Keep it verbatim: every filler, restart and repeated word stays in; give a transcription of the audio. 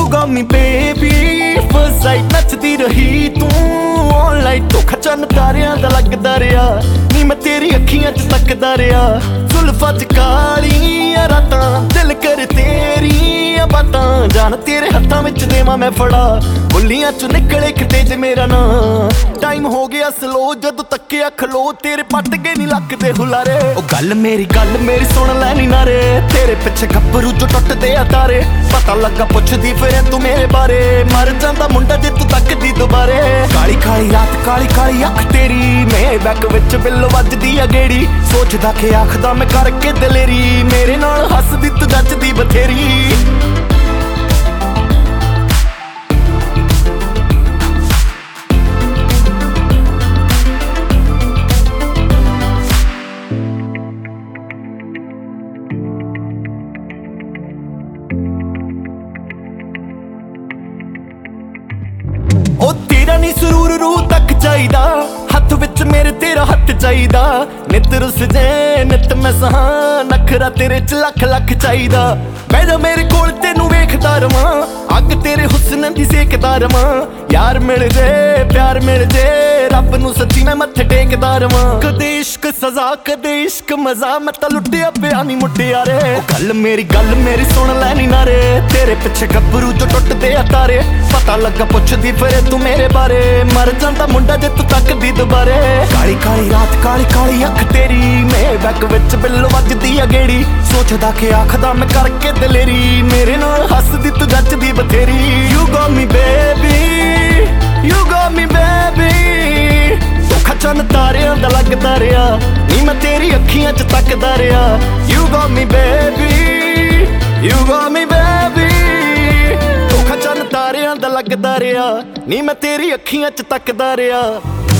got me baby, first sight ਨੱਚਦੀ ਰਹੀ ਤੂੰ ਆਨਲਾਈਨ ਧੋਖਾ ਚੰਨ ਤਾਰਿਆਂ ਦਾ ਲੱਗਦਾ ਰਿਹਾ ਨੀ ਮੈਂ ਤੇਰੀ ਅੱਖੀਆਂ 'ਚ ਤੱਕਦਾ ਰਿਹਾ ਜ਼ੁਲਫਾਂ 'ਚ ਕਾਲੀਆਂ ਰਾਤਾਂ ਦਿਲ ਕਰ ਤੇਰੀਆਂ ਬਾਤਾਂ ਜਾਨ ਤੇਰੇ ਹੱਥਾਂ ਵਿੱਚ ਦੇਵਾਂ ਮੈਂ ਫੜਾ ਬੁੱਲੀਆਂ 'ਚ ਨਿਕਲੇ ਕਿਤੇ ਜੇ ਮੇਰਾ ਨਾਂ ਟਾਈਮ ਹੋ ਗਿਆ ਸਲੋ ਜਦੋਂ ਤੱਕਿਆ ਖਲੋ ਤੇਰੇ ਪੱਟ ਗਏ ਨੀ ਲੱਕ ਦੇ ਹੁਲਾਰੇ ਉਹ ਗੱਲ ਮੇਰੀ ਗੱਲ ਮੇਰੀ ਸੁਣ ਲੈ ਨੀ ਨਾਰੇ ਤੇਰੇ ਪਿੱਛੇ ਗੱਭਰੂ ਜੋ ਟੁੱਟਦੇ ਆ ਤਾਰੇ ਪਤਾ ਲੱਗਾ ਪੁੱਛਦੀ ਫਿਰ ਤੂੰ ਮੇਰੇ ਬਾਰੇ ਮਰ ਜਾਂਦਾ ਮੁੰਡਾ ਜੇ ਤੂੰ ਤੱਕਦੀ ਦੁਬਾਰੇ ਕਾਲੀ ਕਾਲੀ ਰਾਤ ਕਾਲੀ ਕਾਲੀ ਅੱਖ ਤੇਰੀ ਮੇਰੇ ਬੈਕ ਵਿੱਚ ਬਿੱਲ ਵੱਜਦੀ ਆ ਗੇੜੀ ਸੋਚਦਾ ਕਿ ਆਖਦਾ ਮੈਂ ਕਰਕੇ ਦਲੇਰੀ ਮੇਰੇ ਨਾਲ ਹੱਸਦੀ ਤੂੰ ਜੱਚਦੀ ਬਥੇਰੀ ਉਹ ਤੇਰਾ ਨੀ ਸਰੂਰ ਰੂਹ ਤੱਕ ਚਾਹੀਦਾ ਹੱਥ ਵਿੱਚ ਮੇਰੇ ਤੇਰਾ ਹੱਥ ਚਾਹੀਦਾ ਨਿਤ ਰੁੱਸ ਜੇ ਨਿਤ ਮੈਂ ਸਹਾਂ ਨਖਰਾ ਤੇਰੇ ਚ ਲੱਖ ਲੱਖ ਚਾਹੀਦਾ ਮੈਂ ਮੇਰੇ ਕੋਲ ਤੈਨੂੰ ਵੇਖਦਾ ਰਵਾਂ ਅੱਗ ਤੇਰੇ ਹੁਸਨ ਦੀ ਸੇਕਦਾ ਰਵਾਂ ਯਾਰ ਮਿਲ ਜੇ ਪਿਆਰ ਮਿਲ ਜੇ ਰੱਬ ਨੂੰ ਸੱਚੀ ਮੈਂ ਮੱਥੇ ਟੇਕਦਾ ਰਵਾਂ ਕਦੇ ਇਸ਼ਕ ਸਜ਼ਾ ਕਦੇ ਇਸ਼ਕ ਮਜ਼ਾ ਮੈਂ ਤਾਂ ਲੁੱਟਿਆ ਪਿਆ ਨੀ ਮੁਟਿਆਰੇ ਉਹ ਗੱਲ ਮੇਰੀ ਗੱਲ ਮੇਰੀ ਸੁਣ ਲੈ ਨੀ ਨਾਰੇ ਤੇਰੇ ਪਿੱਛੇ ਗੱਭਰੂ ਜੋ ਟੁੱਟਦੇ ਆ ਤਾਰੇ ਪਤਾ ਲੱਗਾ ਪੁੱਛਦੀ ਫਿਰ ਤੂੰ ਮੇਰੇ ਬਾਰੇ ਮਰ ਜਾਂਦਾ ਮੁੰਡਾ ਜੇ ਤੂੰ ਤੱਕਦੀ ਦੁਬਾਰੇ ਕਾਲੀ ਕਾਲੀ ਰਾਤ ਕਾਲੀ ਕਾਲੀ ਅੱਖ ਤੇਰੀ ਮੇਰੇ ਬੈਕ ਵਿੱਚ ਬਿੱਲ ਵੱਜਦੀ ਆ ਗੇੜੀ ਸੋਚਦਾ ਕਿ ਆਖਦਾ ਮੈਂ ਕਰਕੇ ਦਲੇਰੀ ਮੇਰੇ ਨਾਲ ਹੱਸਦੀ ਤੂੰ ਜੱਚਦੀ ਬਥੇਰੀ You got me baby, you got me baby ਧੋਖਾ ਚੰਨ ਤਾਰਿਆਂ ਦਾ ਲੱਗਦਾ ਰਿਹਾ ਨੀ ਮੈਂ ਤੇਰੀ ਅੱਖੀਆਂ 'ਚ ਤੱਕਦਾ ਰਿਹਾ You got me baby, you got me baby ਧੋਖਾ ਚੰਨ ਤਾਰਿਆਂ ਦਾ ਲੱਗਦਾ ਰਿਹਾ ਨੀ ਮੈਂ ਤੇਰੀ ਅੱਖੀਆਂ 'ਚ ਤੱਕਦਾ ਰਿਹਾ